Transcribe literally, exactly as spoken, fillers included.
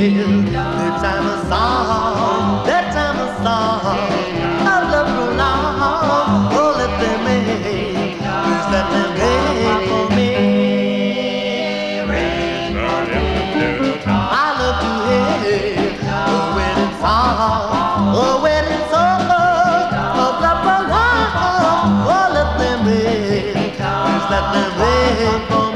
That time a song, that time a song, I love you now. Oh, let them in, please let them in for me. I love to hear a wedding song, a wedding song, of love for love. Oh, let them in, please let them in for me.